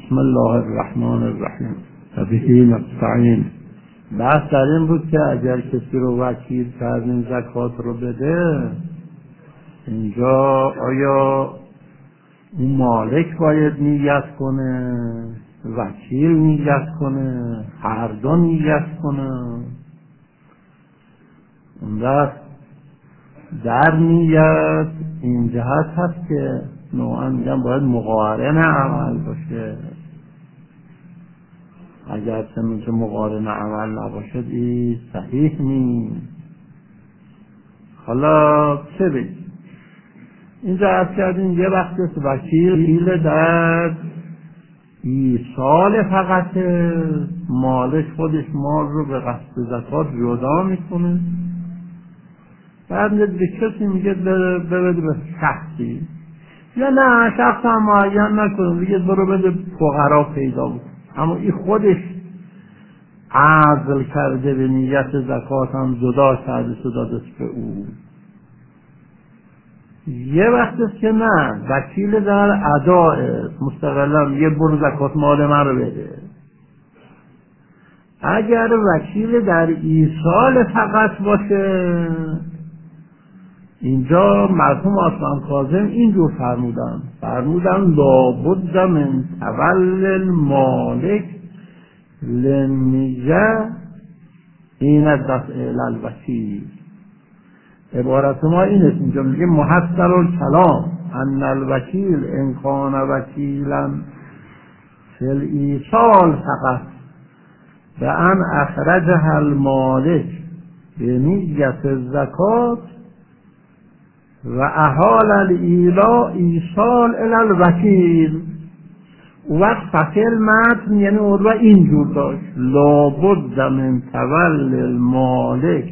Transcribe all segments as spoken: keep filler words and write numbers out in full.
بسم الله الرحمن الرحیم و به نستعین. بحث در این بود که اگر کسی رو وکیل کردیم زکات رو بده، اینجا آیا اون مالک باید نیت کنه، وکیل نیت کنه، هر دو نیت کنه؟ اون وقت در نیت این جهت هست که نوعا میگم باید مقارن عمل باشه. اگر چنین که مقارن عمل نباشد این صحیح نیست. حالا چه بگیم؟ اینجا عرض کردیم یه وقتی است وکیل در ایصال فقط مالک خودش مال رو به قصد زکات جدا میکنه، بعد به کسی میگه بده به شخصی، یا نه شخص هم معین نکنه، دیگه برو بده فقرا پیدا بود. اما این خودش عزل کرده به نیت زکات هم جدا کرده داده به او. یه وقت است که نه، وکیل در اداء مستقلا یه برو زکات مال من رو بده. اگر وکیل در ایصال فقط باشه، اینجا مرحوم آسلم کاظم اینجور فرمودن فرمودن لابد من تول المالک لنیه این دفع الوکیل. عبارت ما اینه، اینجا میگه محصل الکلام ان الوکیل ان کان وکیلا فی الایصال فقط به ان اخرجها المالک به نیت الزکات و احال الایلا ایصال الی الوکیل. وقت فصل متن یعنی اون اینجور داشت لابد من تول المالک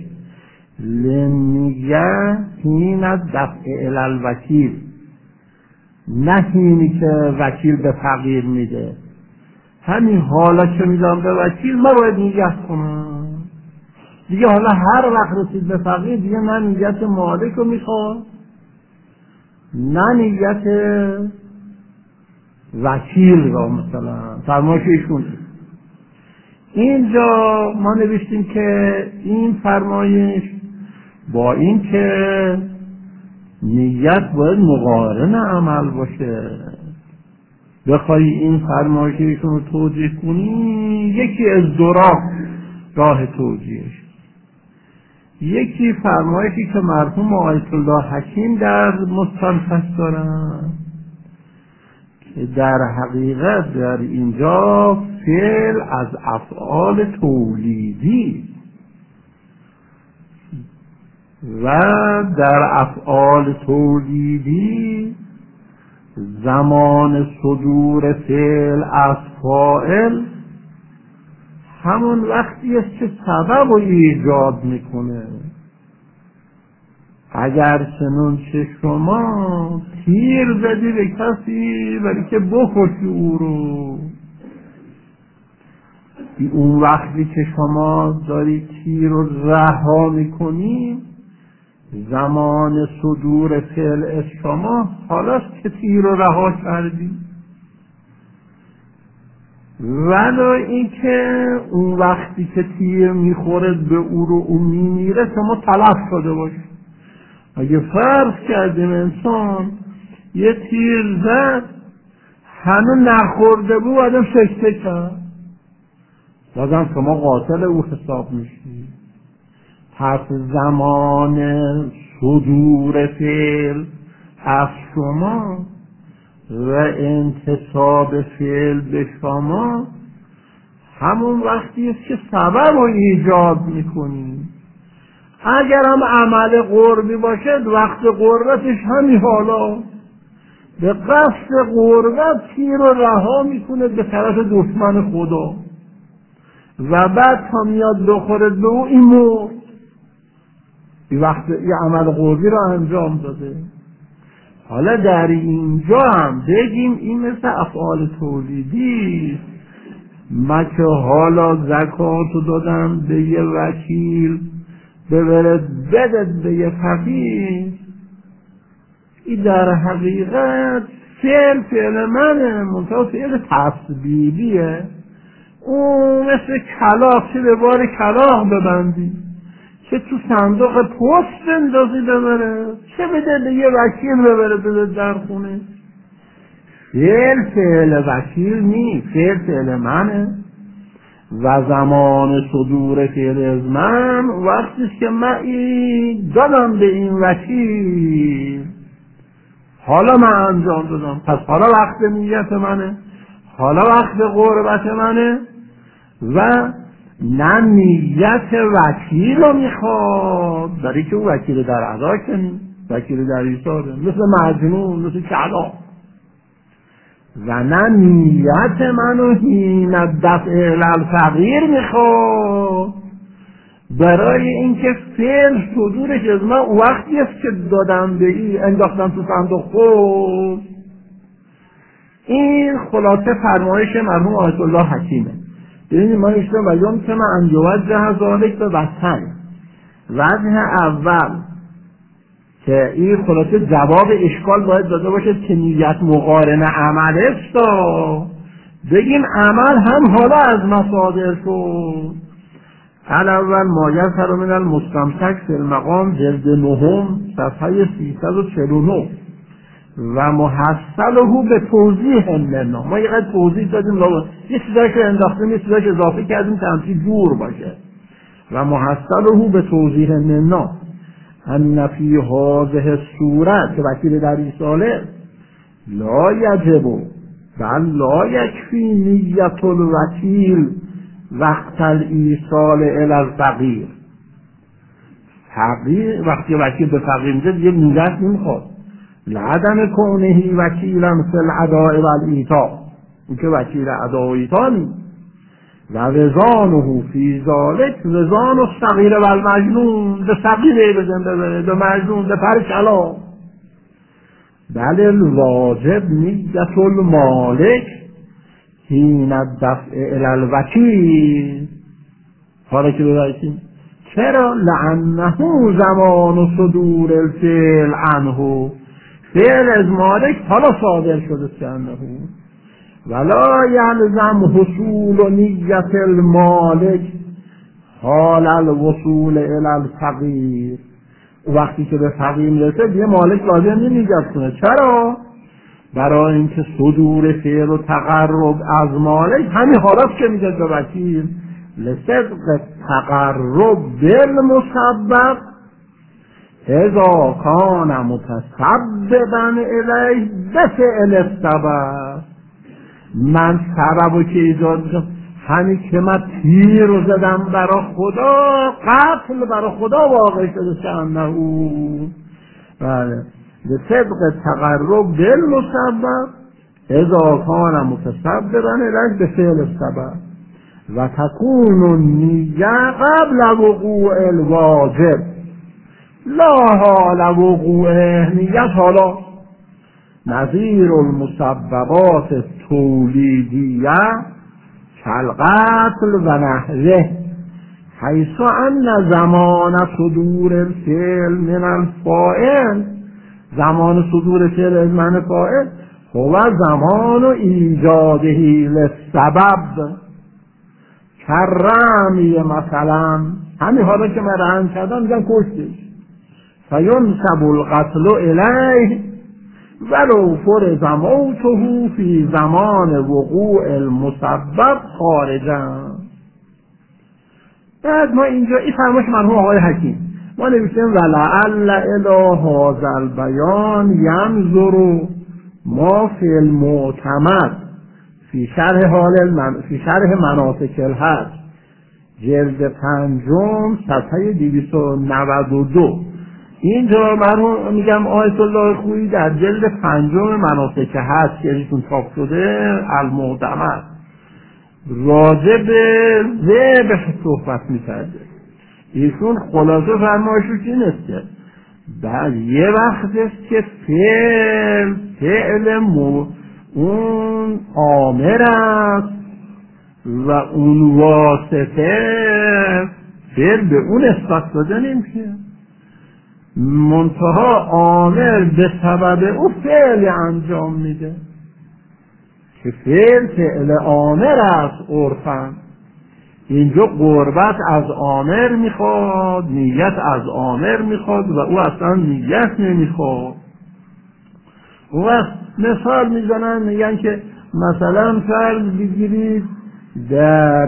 لنیه حین دفع الی الوکیل، نه حینی که وکیل به فقیر میده. همین حالا که میدم به وکیل ما باید نیت کنم دیگه. حالا هر وقت رسید به فقیر دیگه نه نیت مالک رو میخواد نه نیت وکیل را. مثلا فرمایش ایشون اینجا ما نوشتیم که این فرمایش با این که نیت باید مقارن عمل باشه، بخوای این فرمایش ایشون رو توجیه کنی، یکی از دو راه راه توجیهش. یکی فرمایشی که مرحوم آیت الله حکیم در مستنصح دارن که در حقیقت در اینجا فعل از افعال تولیدی و در افعال تولیدی زمان صدور فعل از فاعل همون وقتی است که سبب رو ایجاد میکنه. اگر چنون که شما تیر زدی به کسی برای که بکشی او رو، اون وقتی که شما داری تیر رو رها میکنی زمان صدور فعل شما حالاست که تیر رو رها کردی. ولو این که اون وقتی که تیر میخوره به او رو اون میمیره شما تلف شده باشی. اگه فرض کردیم انسان یه تیر زد هنوز نخورده بود آدم سکته کرد، بازم شما قاتل او حساب میشی. پس زمان صدور فعل از شما و انتصاب فعل به شما همون وقتی است که سبب رو ایجاد میکنی. اگر هم عمل قربی باشد وقت قربتش همین حالا به قصد قربت تیر رو رها میکنه به طرف دشمن خدا و بعد تا میاد بخورد به او این مرد. این وقت این عمل قربی رو انجام داده. حالا در اینجا هم بگیم این مثل افعال تولیدی، ما که حالا زکات رو دادم به یه وکیل ببره بدد به یه فقیر، این در حقیقت فعل فعل منه، منطقه فعل تصویبیه. اون مثل کلاغ، چه به بار کلاغ ببندی، چه تو صندوق پست بندازی ببره، چه بده به یه وکیل ببره بده در خونه. فعل فعل وکیل نی، فعل فعل منه. و زمان صدور فعل از من وقتیست که من این دادم به این وکیل، حالا من انجام دادم، پس حالا وقت نیت منه، حالا وقت قربت منه. و نه نیت وکیل رو میخواد، برای که اون وکیل در ادا کنی، وکیل در ایساده، مثل مجنون، مثل کلاغ. و نه نیت منو هین دفع الفقیر میخواد، برای اینکه فعل صدورش از من وقتی است که دادم به این انداختم تو صندوق خود. این خلاصه فرمایش مرحوم آیت الله حکیمه. ببینید ما ایشون بیان که من انجوج ذالک به وطن. وجه اول که این خلاصه جواب اشکال باید داده باشه که نیت مقارن عمل است، بگیم عمل هم حالا از مصادر شد. الاول ما یظهر من المستمسک فی المقام جلد نهم صفحه سیصد و چهل و نه و محصله به توضیح لنا. ما یه قدر توضیح دادیم، یه چیزایی که انداختیم یه چیزایی که اضافه کردیم که همچی جور باشه. و محصله به توضیح لنا ان فی هذه الصورت که وکیل در ایصاله لا یجب بل لا یکفی نیت الوکیل وقت الایصال الی الفقیر. فقیر وقتی وکیل به فقیر میده دیگه نیت نمیخواد. لعدم کونه وکیلا فی الاداء و الایتاء، این که وکیل ادا و ایتاء نیست. و وزانه فی ذالک وزان الصغیر و المجنون، به صغیر بزن ببره، به مجنون به پر کلاغ. بل الواجب نیت المالک حین الدفع الی الوکیل. حالا که ببرید چرا؟ لانه زمان صدور الفعل عنه، فعل از مالک حالا صادر شده که انه ولا یلزم حصول نیت المالک حال الوصول الی الفقیر. وقتی که به فقیر میرسه دیگه مالک لازم نمیجد کنه. چرا؟ برای اینکه صدور فعل و تقرب از مالک همین حالت که میجد به وکیل. لصدق تقرب بالمسبب اذا کان متسببا الیه بفعل السبب. من سببو که ایجاد میکنم همین که من تیر رو زدم برای خدا، قتل برای خدا واقع شده شأنه. بله، لصدق تقرب بالمسبب اذا کان متسببا الیه بفعل السبب و تکون النیه قبل وقوع الواجب لا حال وقوعه. نیت حالا نظیر المسببات تولیدیه کالقتل و نحوه حیث ان زمان صدور الفعل من الفاعل، زمان صدور فعل از من فاعل هو زمان ایجاده للسبب کرمی. مثلا همین حالا که من رحم کردم میگن کشتش، فینسب القتل الیه ولو فرض موته فی زمان وقوع المسبب خارجا. بعد ما اینجا این فرمایش مرحوم آقای حکیم ما نوشتیم ولعل الی هذا البیان ینظر ما فی المعتمد فی شرح حال المن... فی شرح مناسک الحج جلد پنجم صفحه دویست و نود و دو. اینجا مرحوم میگم آیت الله خویی در جلد پنجم مناسک حج که ایشون چاپ شده المعتمد راجع به ذبح صحبت میکرده. ایشون خلاصه فرمایشش این است که بعد یه وقت است که فعل فعل مو اون آمر است و اون واسطه فعل به اون اثبات داده نمیشه. منتها آمر به سبب او فعل انجام میده که فعل فعل آمر است عرفاً. اینجا قربت از آمر میخواد، نیت از آمر میخواد و او اصلا نیت نمیخواد. و مثال میزنن میگن که مثلا فرض بگیرید در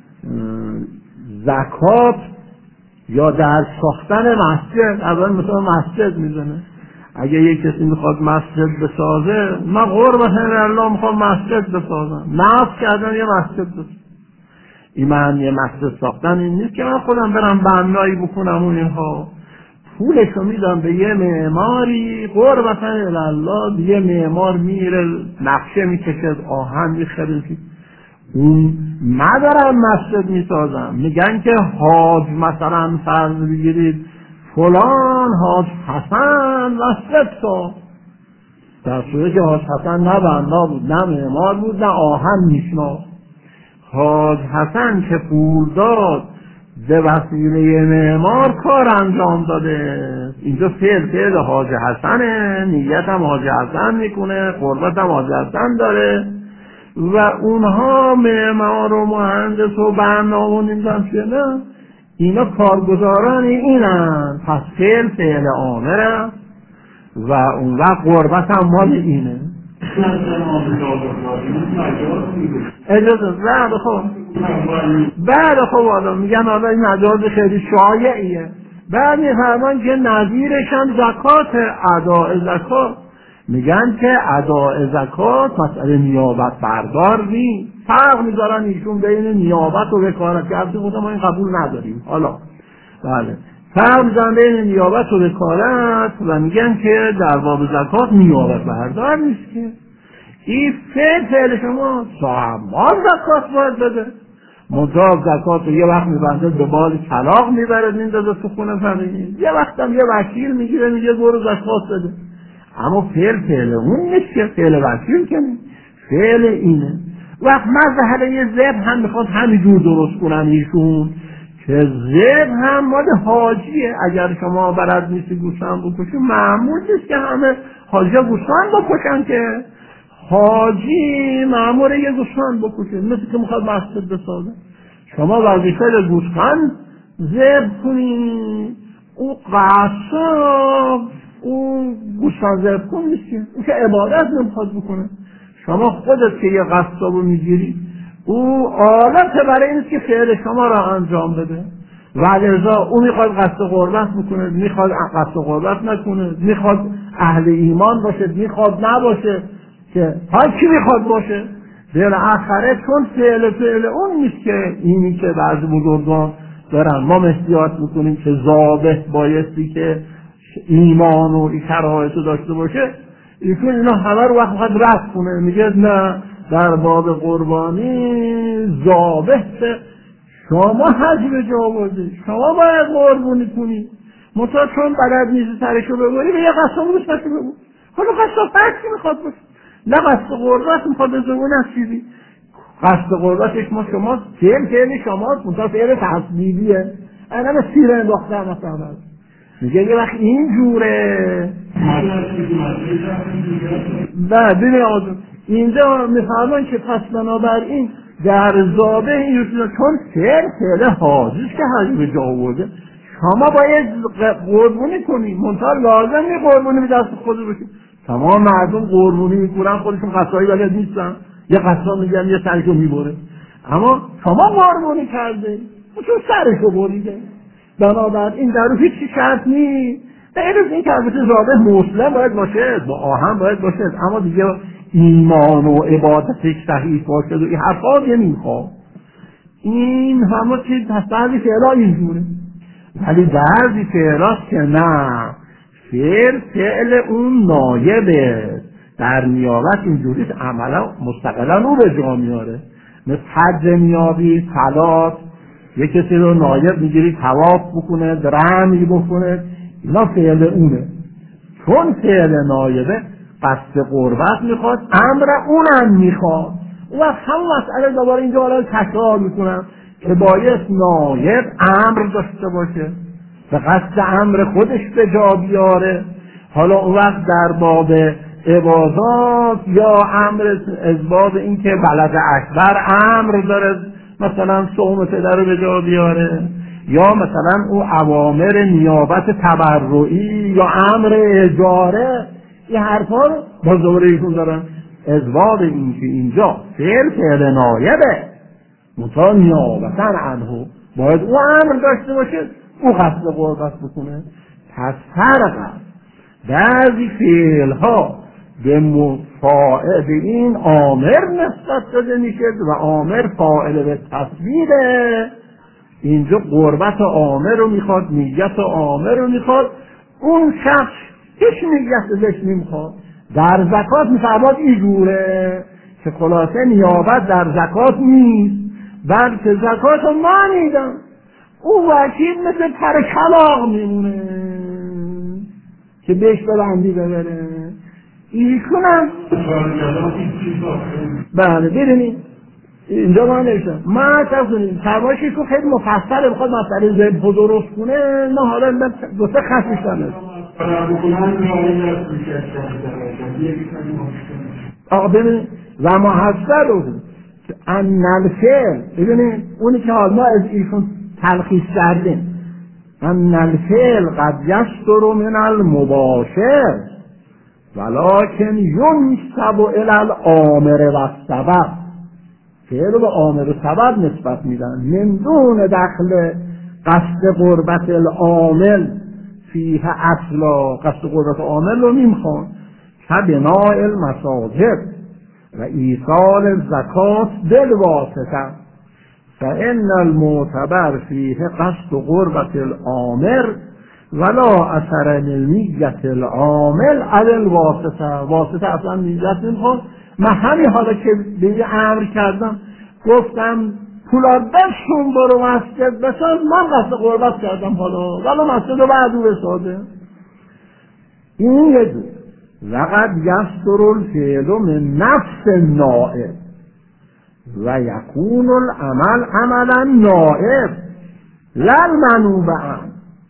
زکات یا در ساختن مسجد، اول مثلا مسجد میزنه، اگه یک کسی میخواد مسجد بسازه، من قربت الله میخوام مسجد بسازم، نفس کردن یه مسجد بسازم. این معنی مسجد ساختن این نیست که من خودم برم بنایی بکنم و اینها. پولشو میدم به یه معماری، قربتا الله یه معمار میره نقشه میکشه، آهن میخره، اون ندارم مسجد میسازم. میگن که حاج مثلا فرض بگیرید فلان حاج حسن مسجد ساز، در صورتی که حاج حسن نه بنا بود، نه معمار بود، نه آهن میشناخت. حاج حسن که پول داد به وسیله معمار کار انجام داده. اینجا فعل فعل حاج حسنه، نیت هم حاج حسن میکنه، قربت هم حاج حسن داره و اونها معمار و مهندس و برنامه نمیدونم چیه، نه اینا کارگزاران اینن. پس فعل فعل آمره و اون وقت قربت هم مال اینه. اجازه بعد خب بعد خب آدم میگن حالا این مجاز خیلی شایعیه. بعد میفرمان که نظیرش هم زکات، اداء زکات. میگن که اداء زکات مسئله نیابت بردار نیست. فرق میذارن ایشون بین نیابت و وکالت، که البته خودم ما این قبول نداریم. حالا بله فرق میذارن بین نیابت و وکالت و میگن که در باب زکات نیابت بردار نیست که این فعل فعل شما صاحب مال زکات باید بده. مجاب زکات رو یه وقت میبنده به بال طلاق میبره میندازه تو خونه فقیری، یه وقت هم یه وکیل میگیره میگه برو زکات بده. اما فعل فعل اون نیست که فعل وکیل که نیست، فعل اینه. وقت مذهب یه ذبح هم میخواد همینجور درست کنن ایشون که ذبح هم مال حاجیه. اگر شما بلد نیستی گوسفند بکشی، معمول نیست که همه حاجی گوسفند بکشن، که حاجی معموله یه گوسفند بکشه، مثل که میخواد مسجد بسازه. شما وظیفه گوسفند ذبح کنی، او قصاب او گوسفند ذبح کن نیست که، او که عبادت نمیخواد بکنه. شما خودت که یه قصاب رو میگیری، او آلت برای این که فعل شما را انجام بده و لذا او میخواد قصد قربت بکنه، میخواد قصد قربت نکنه، میخواد اهل ایمان باشه، میخواد نباشه، که هر کی میخواد باشه. بالاخره چون فعل فعل اون نیست که اینی که بعضی بزرگان دارن ما احتیاط میکنیم که ذابح بایستی که ایمان و این شرایط داشته باشه، ایشون اینا همه رو وقت وقت رد کنه، میگه نه در باب قربانی ذابح شما حج به جا آوردی، شما باید قربانی کنی. منتها چون بلد نیستی سرشو ببری به یه قصاب رو سرشو ببر. حالا قصاب فرقی میخواد باشه، نه قصد قربت میخواد از اون نشیدی. قصد قربتش ما شما فعل فعل شماست، منتها فعل تصمیلیه. انا به سیر انداخته مثلا میگه یه وقت این جوره. بعد ببین آدم اینجا میفهمن که پس بنابراین در ذابح این چون فعل فعل حاضرش که حج به جا آورده، شما باید قربونی کنی. منتها لازم نی قربونی به دست خود بشید. تمام مردم قربونی میکنن، خودشون قصایی بلد نیستن، یه قصا میگن یه سرشو میبره، اما شما قربونی کرده چون سرشو بریده. بنابراین در رو هیچی شرط نیست. غیر از این که البته ذابح مسلم باید باشه، با آهن باید باشه، اما دیگه ایمان و عبادتش صحیح باشه و این حرفا دیگه نمیخواد. این همه چیز بعضی فعلا اینجوره، ولی بعضی فعلاست که نه، فعل فعل اون نایبه، در نیابت اینجوریست، عملا مستقلا او به جا میاره. مثل حج نیابی، صلات، یک کسی رو نایب میگیری طواف بکنه، رمی بکنه، اینا فعل اونه. چون فعل نایبه قصد قربت میخواد، امر اونم میخواد. اون وقت همون مسئله دوباره اینجا حالا تکرار میکنم که باید نایب امر داشته باشه. به قصد امر خودش به جا بیاره. حالا اون وقت در باب عبادات یا امر از باب این که بلد اکبر امر داره مثلا صوم پدر رو به جا بیاره، یا مثلا او اوامر نیابت تبرعی یا امر اجاره، این حرفا رو با زوره ایشون دارن از باب این که اینجا فعل فعل نایبه متا نیابتا عنه باید او امر داشته باشه او قصد قربت بکنه. پس فرق است بعضی فعل ها به مفاعل به این آمر نسبت داده میشه و آمر فاعل به تصویره، اینجا قربت آمر رو میخواد، نیت آمر رو میخواد، اون شخص هیچ نیت ازش نمیخواد. در زکات میفرماد اینجوره که خلاصه نیابت در زکات نیست بلکه زکات رو من میدم، او وکیل مثل پر کلاغ میمونه که بهش بلندی ببره. ایشونم بله ببینید اینجا ما نوشتم ما اصلا کنیم فرمایشی که خیلی مفصله بخواد مسئله ذبح و درست کنه، نه حالا من دو سه خط میشتم آقا ببینید و محصل رو ان الفعل، ببینید اونی که حالا ما از ایشون تلخیص کردیم ان الفعل قد یصدر من المباشر ولکن ینسب الی الامر و السبب، فعل رو به آمر و سبب نسبت میدن من دون دخل قصد قربت العامل فیه اصلا، قصد قربت عامل رو نمیخوان که بناء المصاحب و ایصال زکات بالواسطه فان المعتبر فیه قصد قربت العامر ولا اثر نیت العامل علی الواسطه، واسطه اصلا نیت نمیخواد. من همین حالا که به یه امر کردم گفتم پولا بشون برو مسجد بساز، من قصد قربت کردم حالا ولی مسجد رو بعدو بسازه، این یه دو وقد یصدر الفعل من نفس النائب و یکون العمل عملا نائب لا المنوب عنه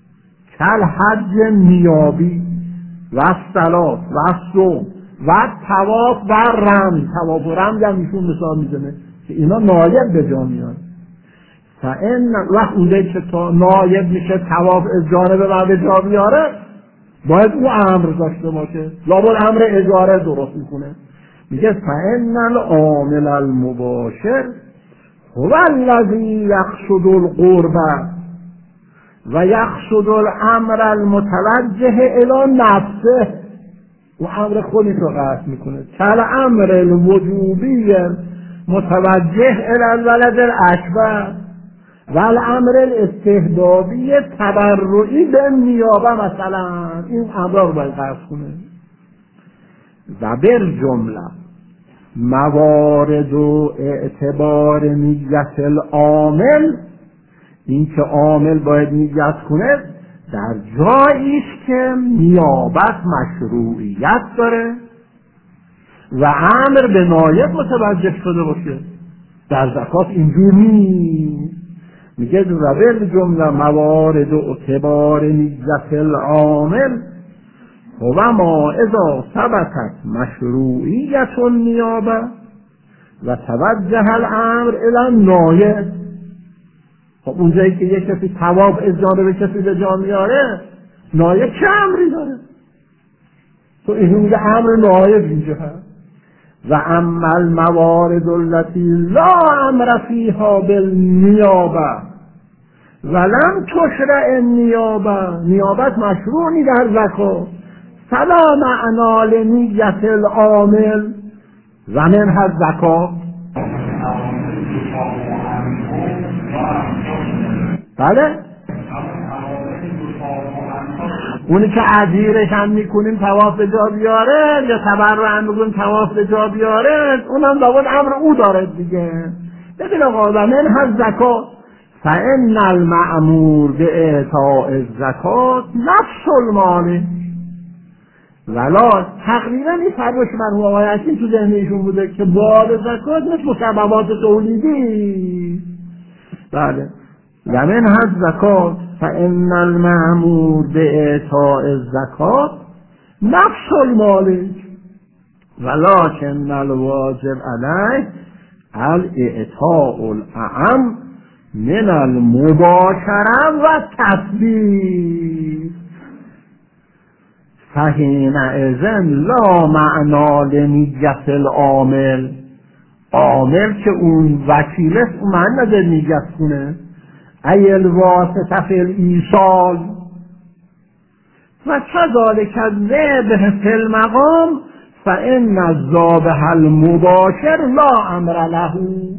کالحج نیابی و الصلاة و الصوم و طواف و رمز. طواف و رمز هم ایشون مثال میزنه که اینا نایب به جا میان. فان وقت اونجایی که تا نایب میشه طواف از جانب بعد به جا بیاره باید او امر داشته باشه، لابد امر اجاره درست میکنه. میگه فان العامل المباشر هو الذی یقصد القربه و یقصد الامر المتوجه الی نفسه، و امر خودی رو قصد میکنه کل امر الوجوبی متوجه الی الولد الاکبر و الامر الاستحبابی تبرعی به نیابه، مثلا این امر رو باید قصد کنه. و بالجمله موارد و اعتبار نیت العامل، این که عامل باید نیت کنه در جایی است که نیابت مشروعیت داره و امر به نایب متوجه شده باشه. در زکات اینجور نیست. میگه زبر جمله موارد و اعتبار نیت العامل و ما اذا ثبتت مشروعیت النیابه و توجه الامر الی النایب. خب اونجایی که یک کسی طواف از جانب کسی به جا میاره نایب چه امری داره؟ تو این میگه امر نایب اینجا هست. و اما الموارد التي لا امر فیها بالنیابه ولم تشرع النیابه، نیابت مشروع نی در زکات، فلا معنا لنیت العامل و منها الزکات. بله اونی که عجیرش هم میکنیم طواف به جا بیاره یا تبرع هم میکنیم طواف به جا بیاره، اونم لابد امر او داره دیگه. ببین آقا و منها الزکات فان المأمور به اعطاء الزکات نفس المال ولا تقریبا این فرمایش مرحوم آقای حکیم تو ذهن ایشون بوده که باب زکات مثل مسببات تولیدی. بله و منها الزکات فإن المأمور بإعطاء الزکات نفس المالک ولكن الواجب علیه الاعطاء الاعم من المباشره و تثبیت فحینئذ لا معنا لنیت العامل. عامل که اون وکیل است اون معنی نداره نیت کنه ای الواسطه فی الایصال و کذالک الذبح فی المقام فإن الذابح المباشر لا امر له.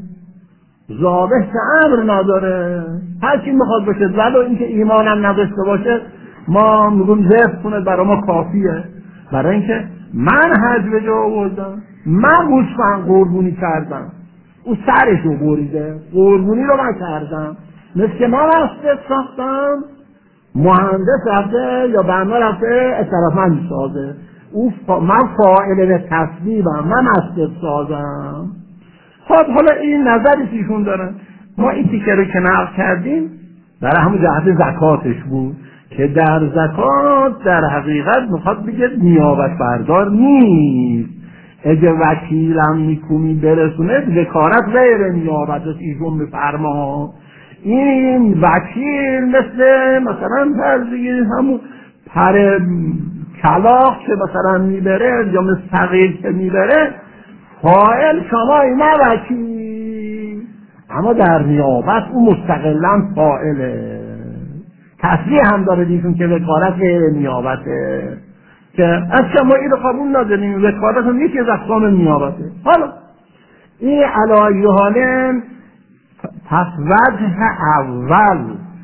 ذابح که امر نداره هر چی میخواد باشه ولو اینکه ایمان هم نداشته باشه ما میگم ذبح کنه برای ما کافیه، برای اینکه من حج به جا آوردم، من گوسفند قربونی کردم، او سرشو بریده قربونی رو من کردم، مثل که من مسجد ساختم مهندس رفته یا بنا رفته اطرافمند سازه، او فا... من فاعل تصویبم، من مسجد سازم. خب حالا این نظری ایشون دارن. ما این تیکه رو که نقل کردیم در همون جهت زکاتش بود که در زکات در حقیقت میخواد بگه نیابت بردار نیست. اگه وکیلم میکنی برسونه وکالت غیر نیابت است. ایشون بفرما این وکیل مثل مثلا فرضی همون پر کلاق که مثلا میبره یا مثل صغیر که میبره فاعل شما نه وکیل، اما در نیابت اون مستقلا فاعله. تصریح هم داره دیشون که وکالت غیر نیابته که اصلا ما این رو قبول نداریم، وکالت هم یکی از اقسام نیابته. حالا این علایه حالن پس وجه اول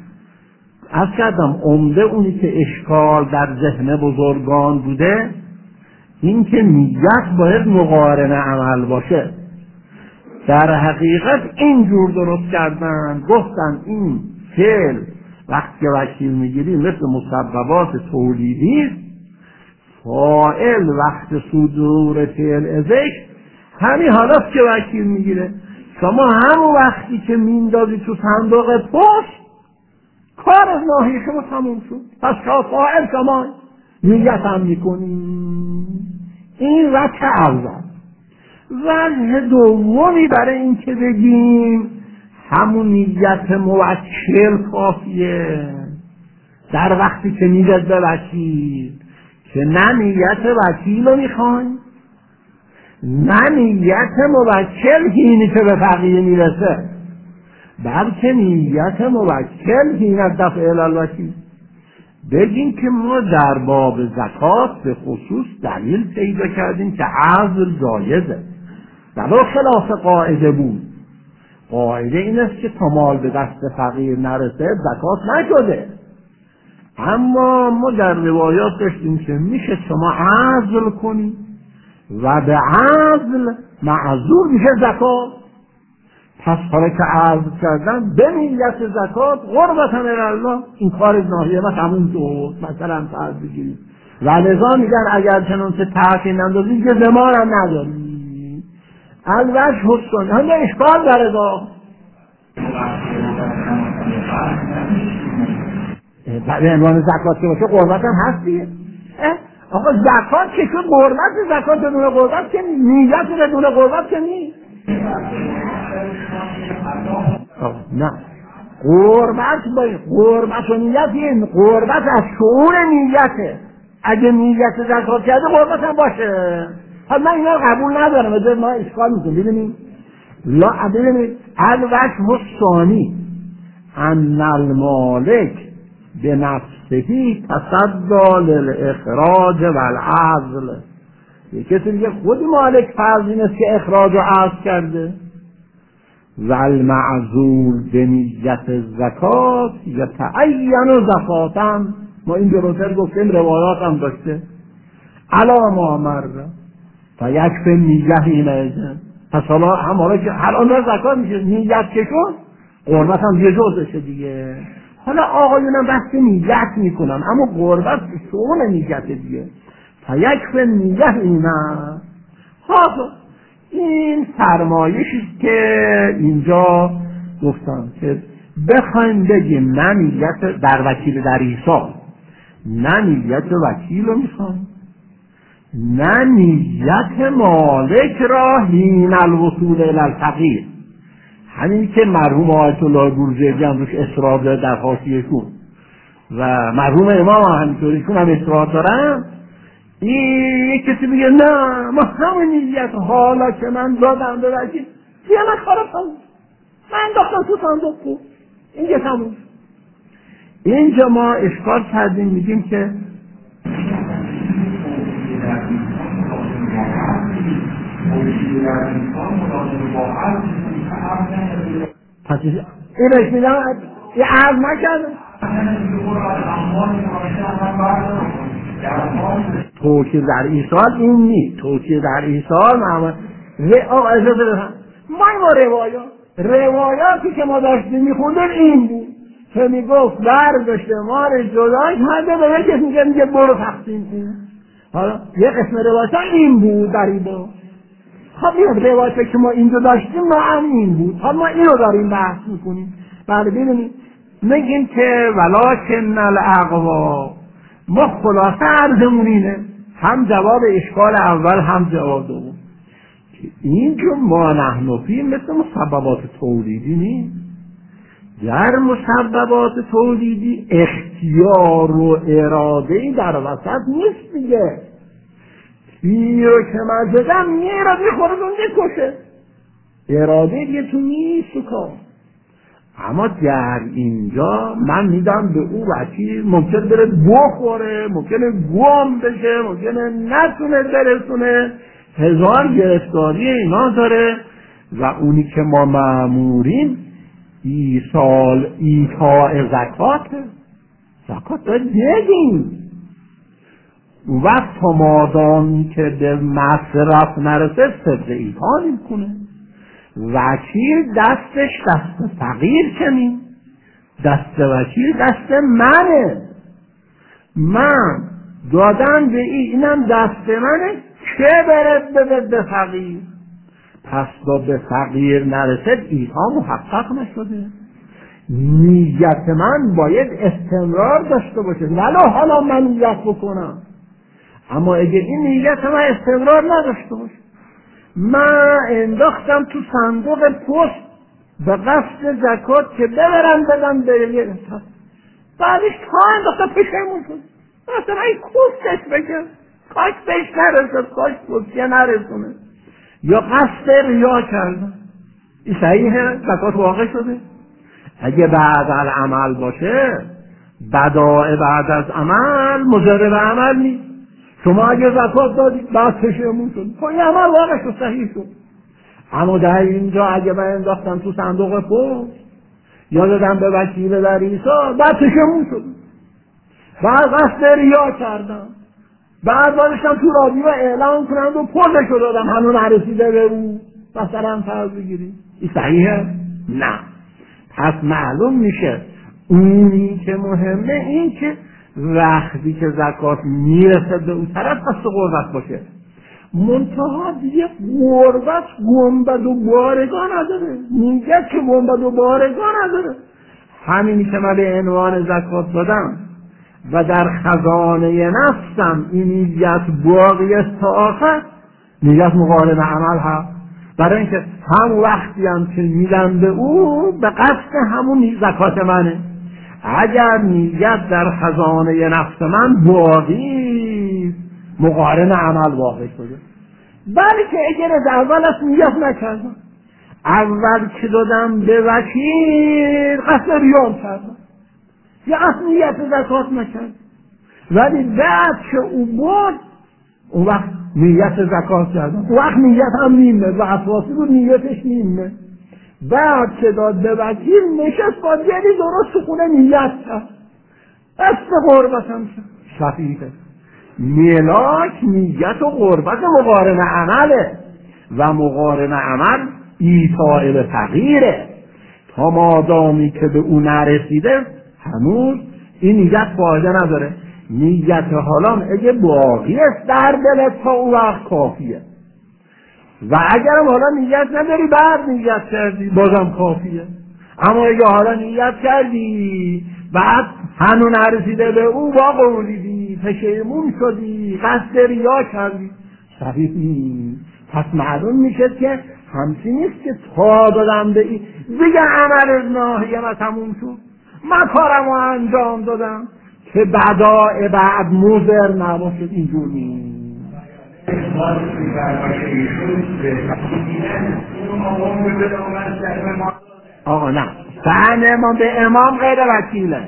از کردم عمده اونی که اشکال در ذهن بزرگان بوده این که نیت باید مقارن عمل باشه. در حقیقت اینجور درست کردن، گفتن این فعل وقتی وکیل میگیری مثل مسببات تولیدی است، فاعل وقت صدور فعل ازش همین حالاست که وکیل میگیره. شما همون وقتی که میندازی تو صندوق پست کار از ناحیه شما تموم شد، پس فاعل شما نیت هم میکنی. این وجه اول. وجه دومی برای این که بگیم همون نیت موکل کافیه در وقتی که نیت به وکیل، که نه نیت وکیل رو میخواین نه نیت موکل هینی که به فقیه میرسه، بلکه نیت موکل هین از دفع الالوکیل. بگیم که ما در باب زکات به خصوص دلیل پیدا کردیم که عزل جایزه، ولو خلاف قاعده بود. قاعده این است که تا مال به دست فقیر نرسه زکات نشده، اما ما در روایات داشتیم که میشه شما عزل کنی و به عزل معذور میشه زکات. پس حالا که عزل کردن به نیت زکات قربتا الله این کار ناحیه ما تموم شد. مثلا فرض بگیرید و لذا میگن اگر چنان که تحقیل نندازید که زمان هم نداری الوش حسن همه اشکال داره دا به عنوان زکات که باشه قربت هم هست دیگه. آقا زکات که شد قربت، زکات بدون قربت که نیت بدون قربت که نیست. نه قربت باید قربت و نیت این قربت از شعور نیته. اگه نیت زکات کرده قربت هم باشه. حالا من اینا قبول ندارم ازه ما اشکال میکنم. ببینیم لا ببینید الوجه الثانی ان المالک به نفسهی تصدی للاخراج والعزل. یک کسی دیگه خود مالک فرض این است که اخراج و عزل کرده. والمعزول به نیت زکات یتعین زکاتا. ما این جلوتر گفتیم روایات هم داشته علا ما مر تا یک به نیت اینه. پس حالا هم حالا که الان زکات میشه نیت که شد قربت هم یه جزشه دیگه. حالا آقایونم بحث نیت میکنن اما قربت شون نیت دیگه. تا یک به نیت اینه. حالا این فرمایشی که اینجا گفتم که بخوایم بگیم نه نیت در وکیل در ایصال، نه نیت وکیل رو میخوام، نه نیت مالک را حین الوصول الی الفقیر، همین که مرحوم آیت الله بورژردی هم روش اصرار داره در حاشیه‌شون و مرحوم امام هم همینطوریشون هم اصرار دارن. این یک کسی میگه نه ما همون نیت حالا که من دادم به وکیل دیگه من خراب تموم، من انداختم تو صندوق کو، اینجا تموم. اینجا ما اشکال کردیم میگیم که پس این بهش میدم یه عرض نکردم توکیل در ایصال این نیست. توکیل در ایصال معمول آقا اجازه بدم ما این روایات روایاتی که ما داشتیم میخوندیم این بود که میگفت برداشته مار جداش هده به یکی میگه میگه برو تقسیم کن. حالا یه قسم روایت این بود در این بود. خب این روایتی که ما اینجا داشتیم ما هم این بود. حالا ما اینو داریم بحث میکنیم. بله ببینید میگیم که ولکن الاقوا، ما خلاصه عرضمون اینه، هم جواب اشکال اول هم جواب دوم، که این که ما نحن فی مثل مسببات تولیدی نیست. در مسببات تولیدی اختیار و اراده در وسط نیست دیگه. تیر که من زدم میره میخوره دونده کشه، اراده دیگه تو نیست تو کار. اما در اینجا من میدم به او وکیل ممکن بره بخوره، ممکنه گم بشه، ممکنه نتونه برسونه، هزار گرفتاری اینا داره و اونی که ما مأموریم ایصال ایتاء زکات، زکات داره بدیم. اون وقت تا مادامی که به مصرف نرسه صدق ایتا نمیکنه. وکیل دستش دست فقیر کنیم، دست وکیل دست منه، من دادم به این اینم دست منه که برد بده به فقیر. پس تا به فقیر نرسد ایتا محقق نشده. نیت من باید استمرار داشته باشه ولو حالا من نیت بکنم، اما اگه این نیت من استمرار نداشته باشه، من انداختم تو صندوق پست به قصد زکات که ببرم بدم به یه انسان، بعدش تا انداختم پشیمون شد، مثلا این پستش بکن کاش بهش نرسد، کاش پستیه نرسونه، یا قصد ریا کردم. این صحیحه؟ زکات واقع شده؟ اگه بعد از عمل باشه، بدائع بعد از عمل مضر به عمل نیست. شما اگه زکات دادید بعد پشیمون شد، خب این عمل واقع شد، صحیح شد. اما در اینجا اگه من انداختم تو صندوق پست یا دادم به وکیل در ایصال بعد پشیمون شد، بعد قصد ریا کردم، بعد بادشم تو رادیو اعلام کنند و پرشو دادم هنون نرسیده به او، مثلا فرض بگیریم این صحیحه؟ نه. پس معلوم میشه اونی که مهمه این که وقتی که زکات میرسد به اون طرف قصد قربت باشه. منتها دیگه قربت گنبد و بارگاه نداره، نیت که گنبد و بارگاه نداره. همینی که من به عنوان زکات دادم و در خزانه نفسم این نیت باقی است تا آخر، نیت مقارن عمل هست، برای اینکه هم وقتی هم که میدم به او به قصد همون زکات منه. اگر نیت در خزانه نفس من باقی مقارن عمل واقع شده، بلکه اگر از اول از نیت نکردم، اول که دادم به وکیل قصد ریام کردم یا اصلا نیت زکات نکرد، ولی بعد که او بود اون وقت نیت زکات کردم، اون وقت نیت هم نیمه و اساسی بود نیتش نیمه. بعد که داد به وکیل نشست با دیگری درست تو خونه نیت کرد، قصد قربت هم شد. شفیقه ملاک نیت و قربت مقارن عمله و مقارن عمل ایتاء به فقیره. تا مادامی که به او نرسیده هنوز این نیت فایده نداره. نیت حالا اگه باقی است در دلت تا اون وقت کافیه، و اگرم حالا نیت نداری بعد نیت کردی بازم کافیه. اما اگه حالا نیت کردی بعد هنوز نرسیده به او با قولیدی پشیمون شدی قصد ریا کردی صحیح نیست. پس معلوم میشه که همچین نیست که تا دادم به این دیگه عمل ناهیه و تموم شد من کارم رو انجام دادم که بداع بعد مضر نباشد. اینجور نیست. آقا نه فهم امام به امام غیر وکیله.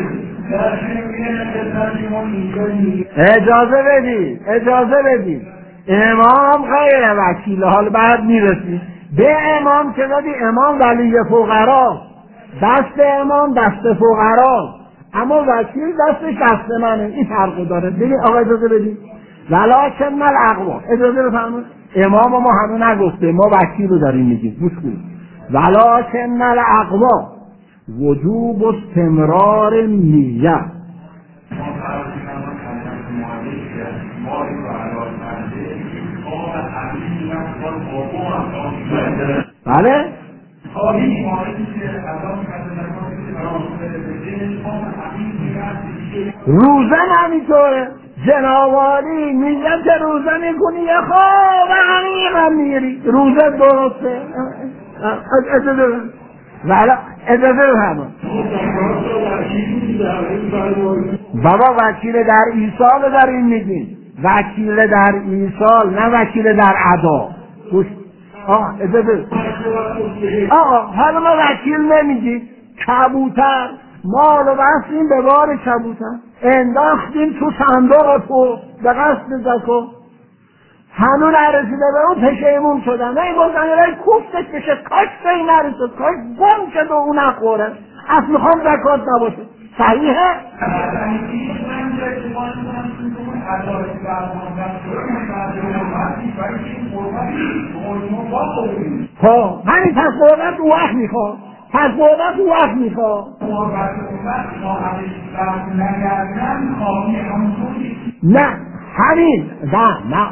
اجازه بدید اجازه بدید امام غیر وکیله. حالا بعد میرسید به امام که دادی امام ولی فقرا دست امام دست فقرا اما وکیل دستش دست منه. این فرق داره. ببین آقا اجازه بدید ولکن الاقوا اجازه بفرمایید امام ما هنوز نگفته ما وکیل رو داریم میگیم گوش کنید. ولکن الاقوا وجوب استمرار نیت. بله روزه همینطوره جنابالی نیت روزه میکنی یه خواب عمیقا میری روزه درسته. اجازه ولی اجازه همون بابا وکیل در ایصال داریم میگیم وکیل در ایصال نه وکیل در ادا. آه اجازه آقا حالا ما وکیل نمیگیم کبوتر مال و بستیم به بار کبوتر انداختیم تو صندوق تو به قصد زکا هنوز نرسیده به اون پشیمون شدن نه این بازن یه کوفتش بشه کاش به این نرسید کاش گم شد و اون نخوره اصلا میخوام زکات نباشه. صحیحه؟ ها همین تصورت او وقت میخواد تصورت او وقت میخواد نه همین نه نه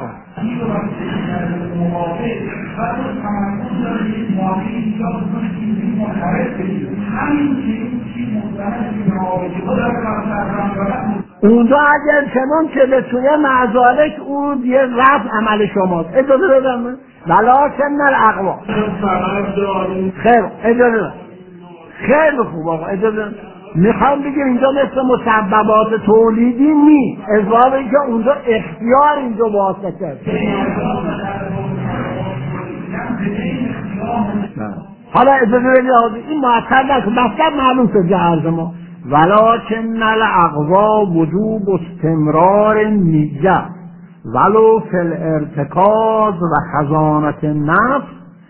اونجا اگر چنون که به توی مزالک اون یه رفع عمل شماست. اجازه بدم ولکن الاقوا خیر اجازه خیلی خوب آقا اجازه میخوام بگیم اینجا مثل مسببات تولیدی نیست اضافه اینکه اونجا اختیار اینجا واسطه. حالا اجازه بدید این معطل نکن مطلب معلوم شد عرض ما ولکن الاقوا وجوب استمرار نیت ولو فی الارتکاز و خزانت نفس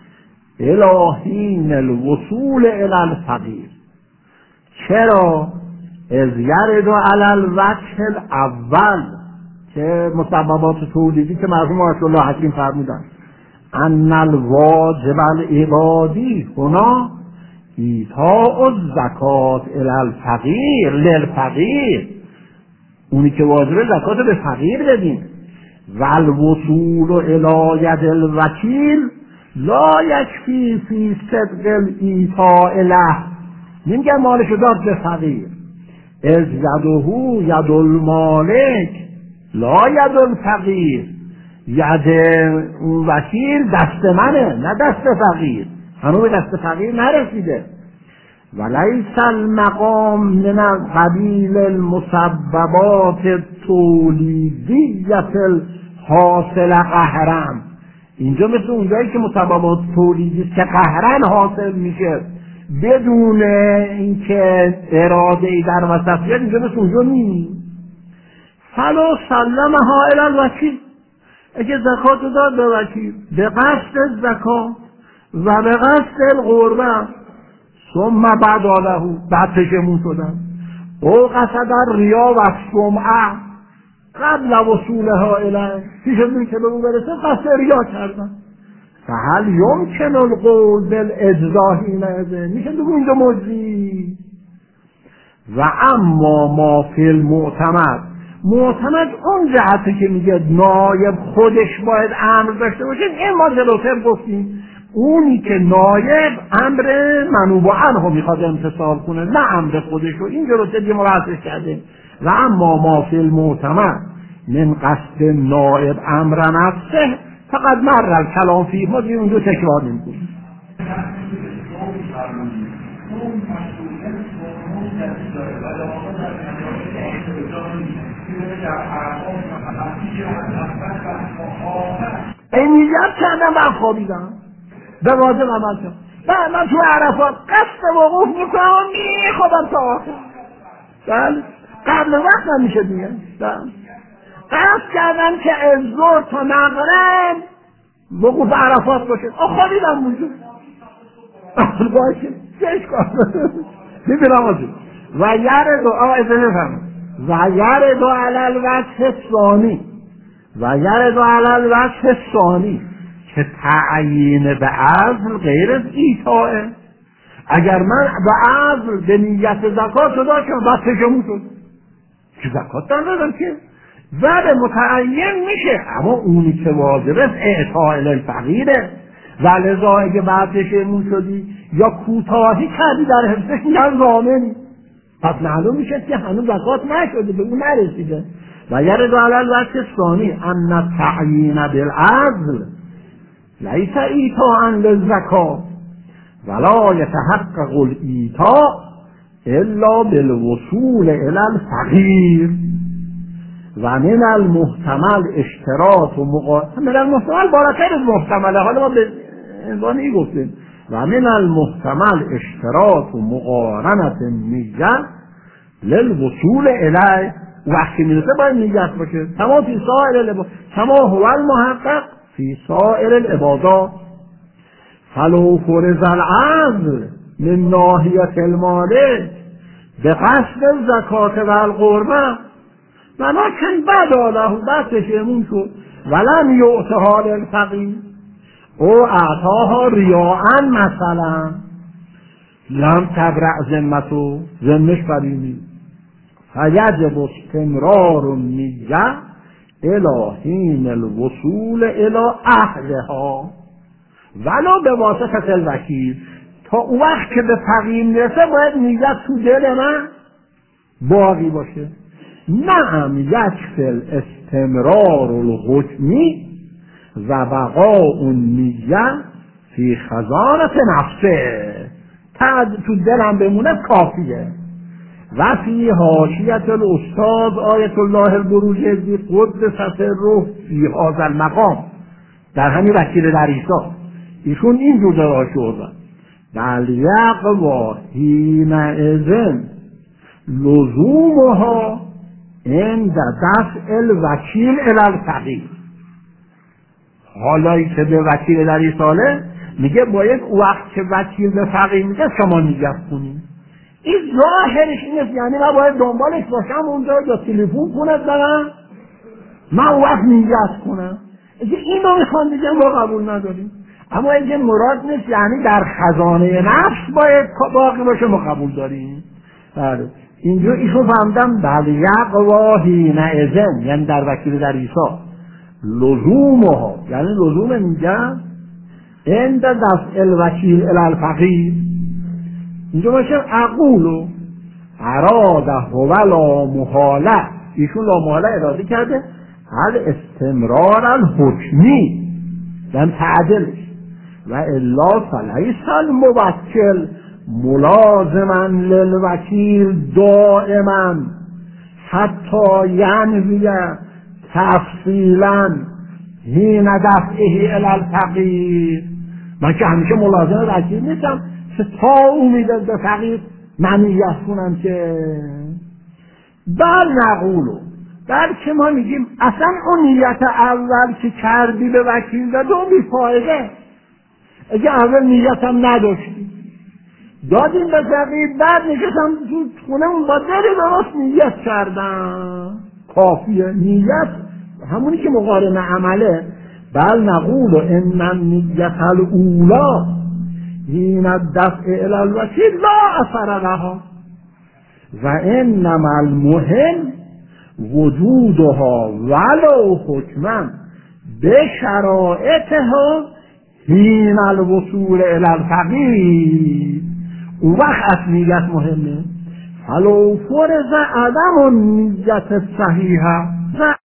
الهین الوصول الی الفقیر. چرا؟ از یرد علی الوجه الاول که مسببات تولیدی که مرحوم آیت الله حکیم فرمودن ان الواجب العبادی هنا ایتاء الزکات الی الفقیر للفقیر اونی که واجب زکات به فقیر بدین و الوصول الی ید الوکیل لا یکفی فی صدق الایتاء له نمیگن مالشو داد به فقیر از یدهو ید المالک لا ید الفقیر ید وکیل دست منه نه دست فقیر هنوز به دست فقیر نرسیده. ولیس المقام من قبیل المسببات تولیدیت الحاصل قهرن اینجا مثل اونجایی که مسببات تولیدی که قهرن حاصل میشه بدون اینکه اراده ای در وسط بیاد اینجا مثل اونجا نیست. فلا سلمها الی الوکیل اگه زکات داد به وکیل به قصد زکات و به قصد القربه ثم بعد آلهو بعد پشمون شدن او قصد ریا و سمعه قبل وصولها الیه پیشمون که به اون برسه قصد ریا کردن فهل یمکن القول بالاجزاء اینه میشه بگو اینجا مجزی. و اما ما فی المعتمد معتمد اون جهتی که میگه نایب خودش باید امر داشته باشه این ما جلوتر گفتیم اونی که نایب امر منوب عنه میخواد امتثال کنه، نه امر خودشو. این رو تدی مبحثش کرده. و اما ما فی المعتمد من قصد نائب امر نفسه فقط مر الکلام فیه، ما دیگه اونجا تکرار نمی‌کنیم. این نیت کردم و خوابیدم به واجب عمل کردم. من من تو عرفات قصد وقوف میکنم و میخوابم تا آخر. بله قبل وقت نمیشه دیگه. قصد کردم که از ظهر تا مغرب وقوف عرفات باشه، خوابیدم اونجا. باشه چش کن ببینم آجه و یرد و آقا ازنه فهم و یرد و علال وجه ثانی و یرد و علال وجه ثانی که تعیین به عزل غیر از ایتائه. اگر من به عزل به نیت زکات رو داشتم بس تشمون شد که زکات ندادم که بعد متعین میشه، اما اونی که واجبه اعطاء للفقیره و لذا اگه بعد تشمون شدی یا کوتاهی کردی در حفظش میگن ضامنی، پس معلوم میشه که هنوز زکات نشده، به اون نرسیده. و یرد علی الوجه الثانی ان التعیین بالعزل لیس ایتاء للزکات ولا یتحقق الایتاء الا بالوصول الی الفقیر و من المحتمل اشتراط و مقارنه. من المحتمل بالاتر از محتمله، حالا ما به عنوان این گفتیم و من المحتمل اشتراط و مقارنت نیت للوصول الیه. وقتی میرسه باید نیت باشه. کما فی سائر العبادات کما هو المحقق فی سائر العبادات. فلو فرض العزل من ناحیت المالک به قصد زکات و القربه ولکن بدا له بعد تشمون شد ولم یعطها للفقیر او اعطاها ریاء مثلا لم تبرع ذمتو ذمش بریمی فیجب استمرار النیه الی حین الوصول الی اهلها ولو به واسطه الوکیل. تا اون وقت که به فقیر میرسه باید نیت تو دل من باقی باشه. نعم یکفل استمرار الحکمی و بقاء النیه فی خزانت نفسه. تا تو دلم بمونه کافیه. و فی حاشیت الاستاذ آیت الله البروجردی قدس سره فی هذا المقام در همین وکیل در عیسی ایشون این جور داره شده بل یقوا حینئذ لزومها عند دفع الوکیل الی الفقیر. حالایی که به وکیل در رساله میگه باید وقت که وکیل به فقیر میگه شما نیت کنید. این ظاهرش نیست، یعنی من باید دنبالش باشم اونجا یا تلفن کنه دارم من وقت نیت کنم. اگه اینو میخوان دیگه ما قبول نداریم. اما اگه مراد نیست یعنی در خزانه نفس باید باقی باشه ما قبول داریم. بله اینجا ایشون فهمدم بل یقوا حینئذ یعنی در وکیل در عیسی لزومها یعنی لزوم میگن عند دفع الوکیل الی الفقیر. اینجا باشه اقولو اراده هو لا محاله ایشون لا محاله اراده کرده هل استمرار الحکمی یعنی تعدلش و الا فلیس الموکل ملازما للوکیل دائما حتی ینوی تفصیلا حین دفعه الی الفقیر. من که همیشه ملازم وکیل نیستم که تا امیده به فقیر من نیت کنم که بل نقولو بلکه ما میگیم اصلا اون نیت اول که کردی به وکیل داد اون بیفایده. اگه اول نیت هم نداشتی دادیم به فقیر بعد نشستم تو خونه اون با دل درست نیت کردم کافیه. نیت همونی که مقارن عمله. بل نقول ان النیت الاولی حین الدفع الی الوکیل لا اثر لها و انما المهم وجودها ولو حکما به شرایطها حین الوصول الی الفقید، اون وقت اصلیت مهمه. فلو فرض عدم النیت صحیحه